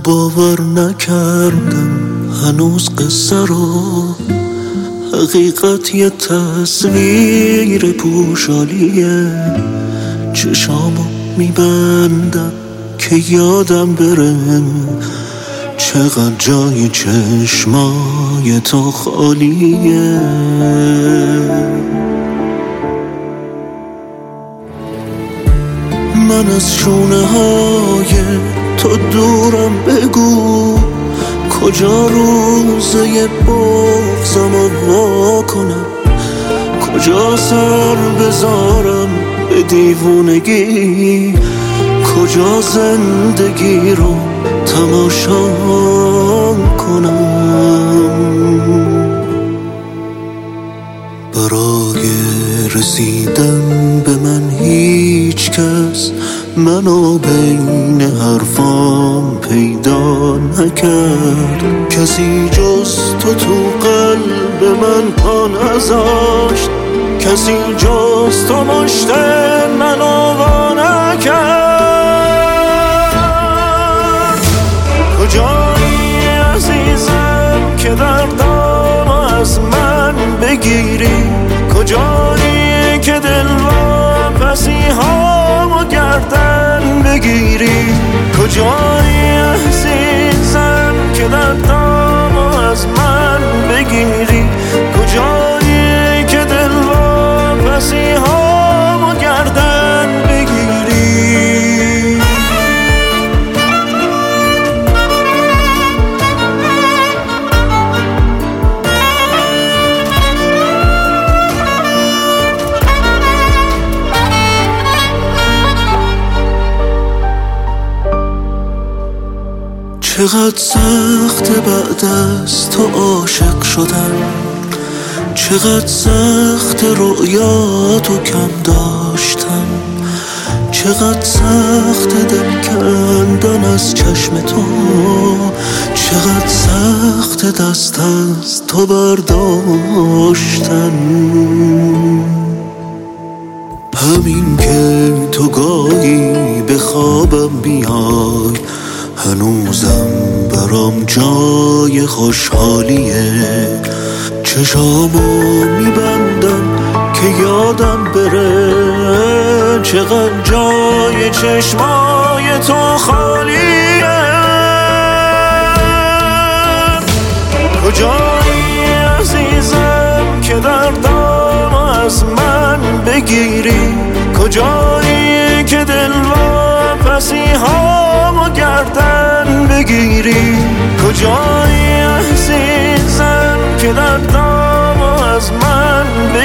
باور نکردم هنوز قصه رو، حقیقت یه تصویر پوشالیه. چشامو میبندم که یادم بره چقدر جای چشمای تو خالیه. من از شونه های تو دورم، بگو کجا روزه بغضمو وا کنم، کجا سر بذارم به دیوونگی، کجا زندگی رو تماشا کنم. برای رسیدن به من هیچ کس منو بین حرفام پیدا نکرد، کسی جز تو قلب من پا نذاشت، کسی جز تو مشت منو وا نکرد. کجایی عزیزم که دردامو از من بگیری، کجایی که دل واپسی هامو گردن بگیری، کجایی عزیزم که دردامو از من بگیری، کجایی که دل واپسی هامو گردن بگیری. چقدر سخت بعد از تو عاشق شدن، چقدر سخت رؤیاتو کم داشتن، چقدر سخت دل کندن از چشم تو، چقدر سخت دست از تو برداشتن. همین که تو گاهی به خوابم بیای هنوزم برام جای خوشحالیه. چشامو میبندم که یادم بره چقدر جای چشمای تو خالیه. کجایی عزیزم که دردامو از من بگیری، کجایی که دل واپسی هامو گردن بگیری، کجایی عزیزم که دردامو از من